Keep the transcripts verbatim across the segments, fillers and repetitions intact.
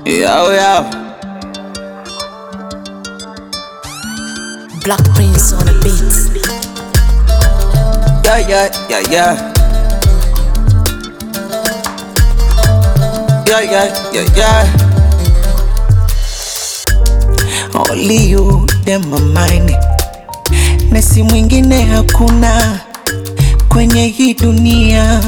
Yo, yo. Black Prince on the beats. Yeah, yeah, yeah, yeah. Yeah, yeah, yeah, yeah. Only you dem my mind. Na si mwingine hakuna kwenye hii dunia.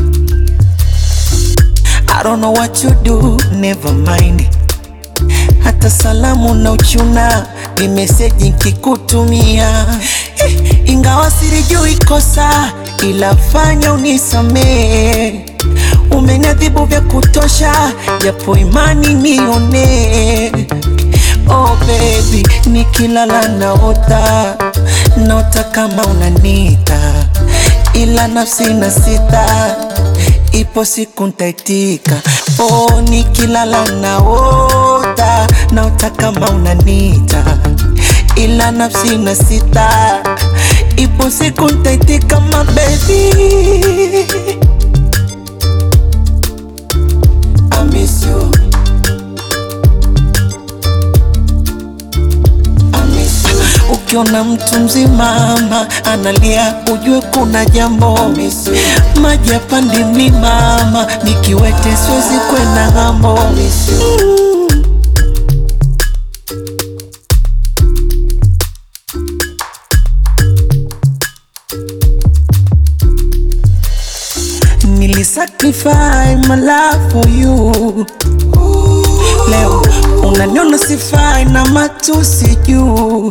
I don't know what you do, never mind. Hata salamu na uchuna ni message nkikutumia. eh, Ingawa sirijui kosa ila fanya unisamee. Umeniadhibu vya kutosha japo imani nione. Oh baby, nikilala naota, naota kama unanita, ila nafsi na sita, ipo siku ntaitika. Oh, nikilala naota, naota kama unanita, ila nafsi na sita, ipo siku ntaitika. My baby, I miss you. Ukiona mtu mzima ama analia ujue kuna jambo. Maji yapandi mimama, nikiwete siwezi kwenda ng'ambo. mm. Nilisacrifice my life for you. Leo unaniona sifai na matusi juu.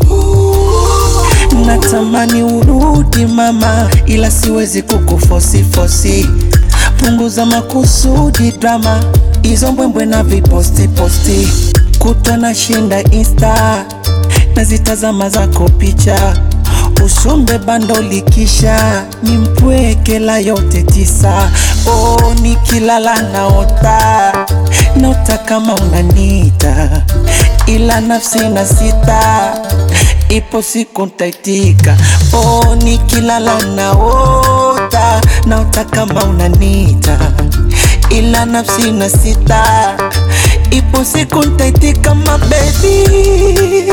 Natamani urudi mama, ila siwezi kukufosi fosi. Punguza makusudi drama, hizo mbwembwe na viposti posti. Kutwa na shinda insta, nazitazama zako picha. Usombe bando likisha, nimpweke la yote tisa. Oh, nikilala naota, naota kama unanita, ila nafsi na sita, ipo siku ntaitika. Oh, nikilala naota, naota kama unanita, ila nafsi na sita, ipo siku ntaitika. My baby,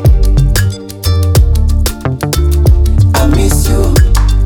I miss you.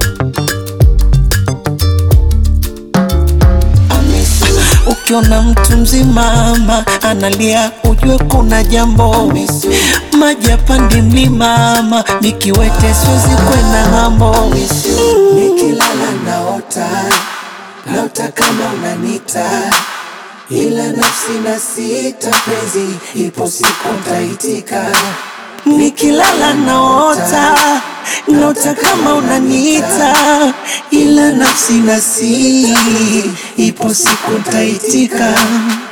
I miss you. Ukiona mtu mzima ama analia ujue kuna jambo. Maji yapandi mlimama, nikiwete siwezi kwenda ng'ambo. mm. Nikilala naota, naota kama unanita, ila nafsi na sita penzi, ipo siku ntaitika. Nikilala naota, naota kama unaniita, ila nafsi na si, ipo siku ntaitika.